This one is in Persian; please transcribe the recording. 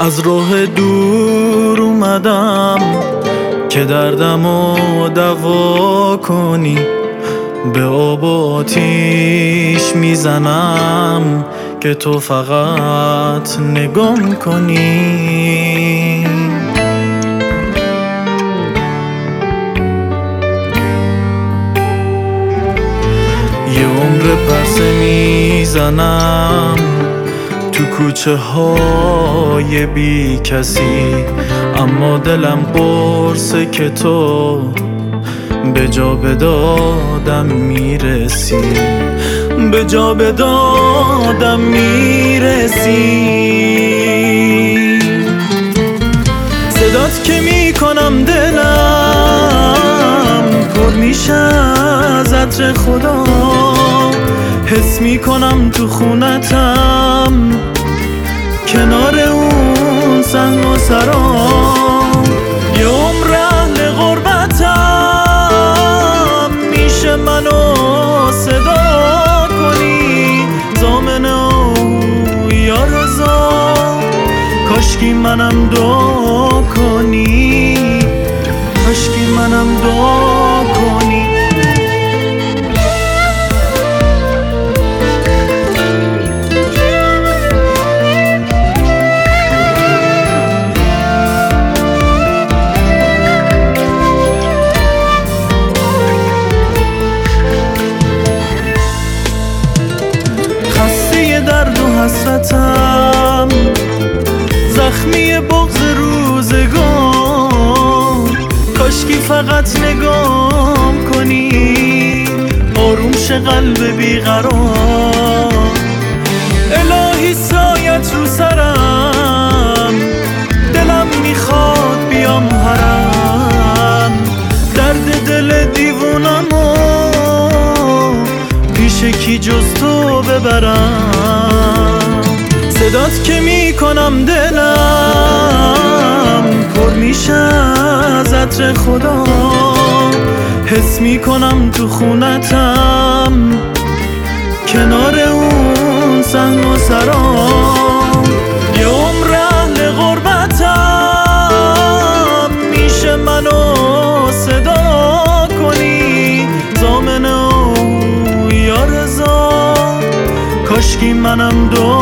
از راه دور اومدم که دردمو دوا کنی، به آب و آتیش میزنم که تو فقط نگام کنی. یه عمر پرسه میزنم تو کوچه های بی کسی، اما دلم قرصه که تو به جا به دادم میرسی، به جا به دادم میرسی. صدات که میکنم دلم پر میشه از عطر خدا، حس میکنم تو خونتم کنار اون صحن و سرام. یه عمر اهل غربتم، میشه منو صدا کنی زامنه و یا رضا، کاشکی منم دعا کنی، کاشکی منم دعا کنی. درد و حسرتم، زخمی بغض روزگار، کاشکی فقط نگام کنی آروم شه قلب بیقرار. الهی سایت رو سرم، دلم میخواد بیام حرم، درد دل دیوونمو پیش کی جز تو ببرم. صدات که میکنم دلم پر میشه از عطر خدا، حس میکنم تو خونتم کنار اون صحن و سرام. یه عمر اهل غربتم، میشه منو صدا کنی زامنه و یا رضا، کاشکی منم دو